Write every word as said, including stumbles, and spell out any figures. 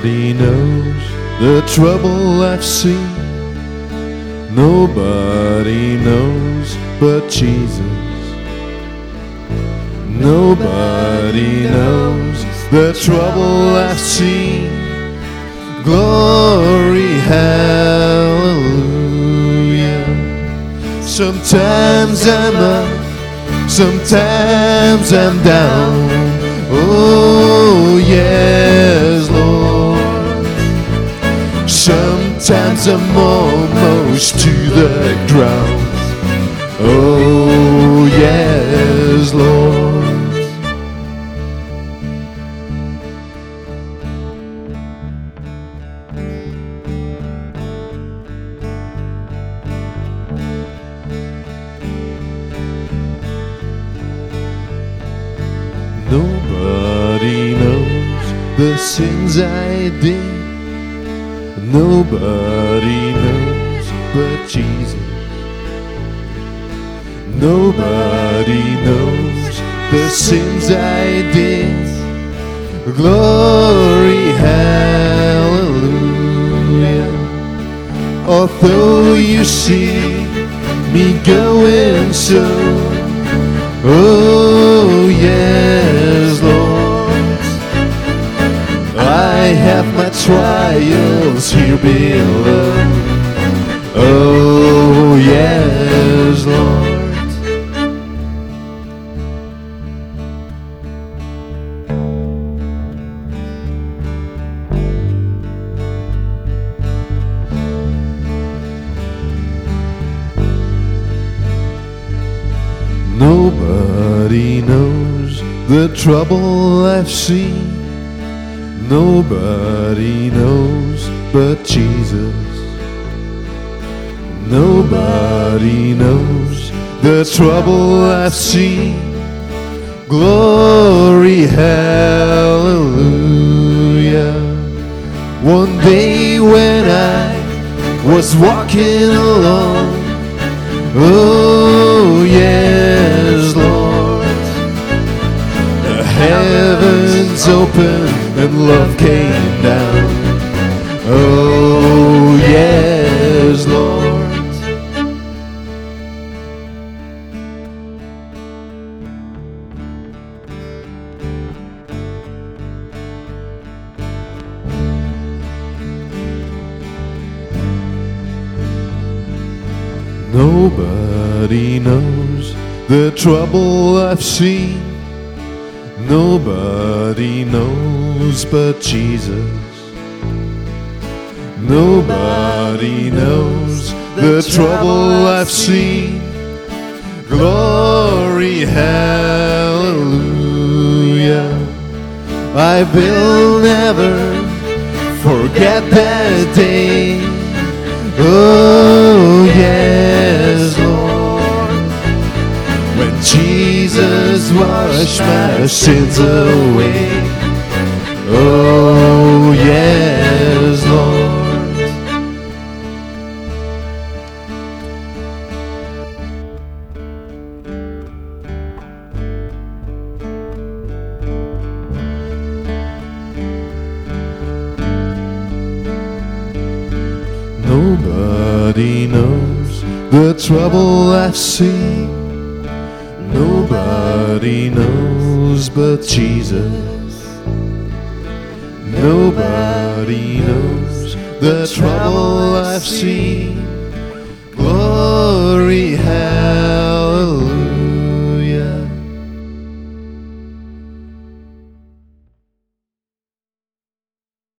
Nobody knows the trouble I've seen. Nobody knows but Jesus. Nobody knows the trouble I've seen. Glory, hallelujah. Sometimes I'm up, sometimes I'm down. Oh yes, Lord. Sometimes I'm almost to the ground. Oh yes, Lord. Nobody knows the sins I did. Nobody knows but Jesus. Nobody knows the sins I did. Glory, hallelujah. Although you see me going so, oh yes, Lord, I have my trials here below. Oh yes, Lord. Nobody knows the trouble I've seen. Nobody knows but Jesus. Nobody knows the trouble I've seen. Glory, hallelujah. One day when I was walking alone, oh yes, Lord, the heavens opened and love came down. Oh yes, Lord. Nobody knows the trouble I've seen. Nobody knows but Jesus. Nobody knows the trouble I've seen. Glory, hallelujah. I will never forget that day. Oh yes, Lord, when Jesus washed my sins away. Oh yes, Lord. Nobody knows the trouble I've seen. Nobody knows but Jesus. Nobody knows the trouble I've seen.